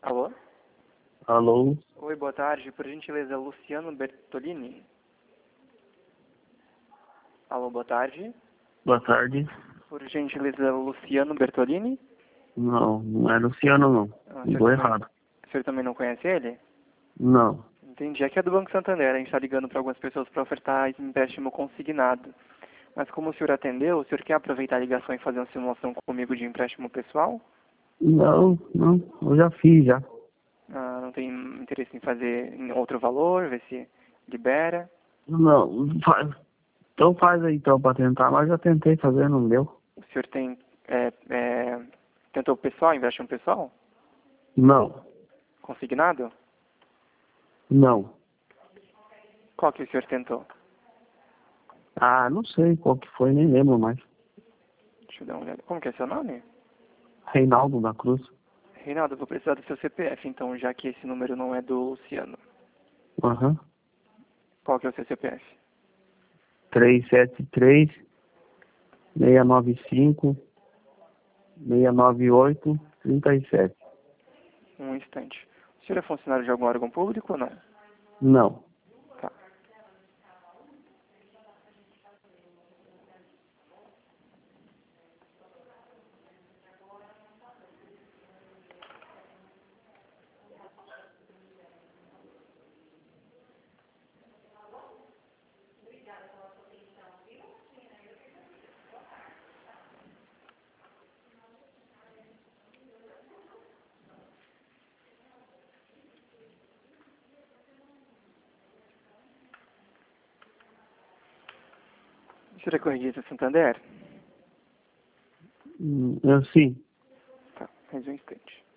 Alô? Alô? Oi, boa tarde. Por gentileza, Luciano Bertolini? Alô, boa tarde. Boa tarde. Por gentileza, Luciano Bertolini? Não, não é Luciano, não. O Ligou errado. senhor também não conhece ele? Não. Entendi. Aqui é do Banco Santander. A gente está ligando para algumas pessoas para ofertar empréstimo consignado. Mas como o senhor atendeu, o senhor quer aproveitar a ligação e fazer uma simulação comigo de empréstimo pessoal? Não, não. Eu já fiz, já. Não tem interesse em fazer em outro valor, ver se libera? Não, faz. Então faz aí, então, pra tentar. Mas já tentei fazer, não deu. O senhor tem... tentou pessoal, empréstimo pessoal? Não. Consignado? Não. Qual que o senhor tentou? Ah, não sei qual que foi, nem lembro mais. Deixa eu dar uma olhada. Como que é seu nome? Reinaldo da Cruz. Reinaldo, eu vou precisar do seu CPF, então, já que esse número não é do Luciano. Aham. Qual que é o seu CPF? 373 695 698 37. Um instante. O senhor é funcionário de algum órgão público ou não? Não. Tá. O senhor é corregista Santander? Eu sim. Tá, mais um instante.